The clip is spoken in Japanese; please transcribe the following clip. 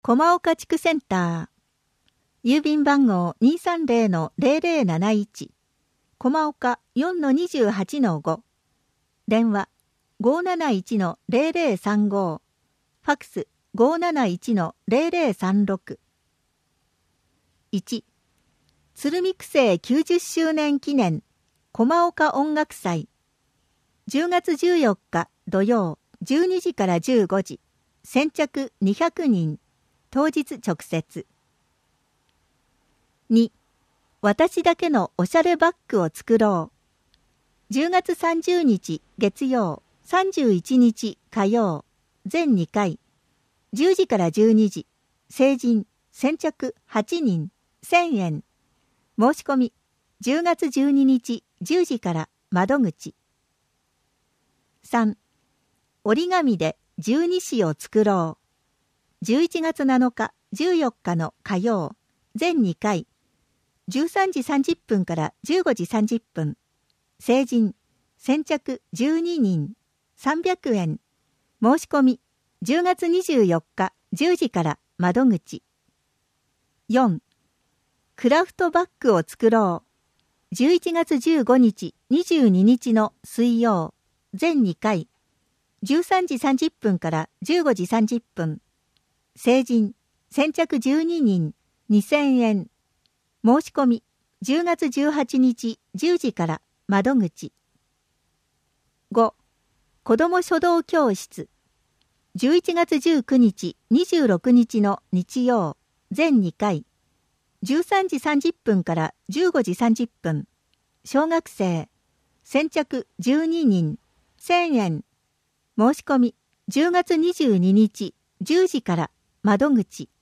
駒岡地区センター。郵便番号 230-0071。駒岡 4-28-5。電話 571-0035。ファックス 571-0036。1. 鶴見区政90周年記念駒岡音楽祭。10月14日土曜12時から15時。先着200人。当日直接。2. 私だけのおしゃれバッグを作ろう。10月30日月曜、31日火曜、全2回。10時から12時。成人、先着8人、1000円。申し込み、10月12日10時から窓口。3. 折り紙で十二支を作ろう。11月7日、14日の火曜、全2回。13時30分から15時30分。成人、先着12人、300円。申し込み、10月24日10時から窓口。4. クラフトバッグを作ろう。11月15日、22日の水曜、全2回。13時30分から15時30分。成人、先着12人、2000円。申し込み、10月18日10時から窓口。5. 子ども書道教室。11月19日、26日の日曜、全2回。13時30分から15時30分。小学生、先着12人、1000円。申し込み、10月22日10時から窓口。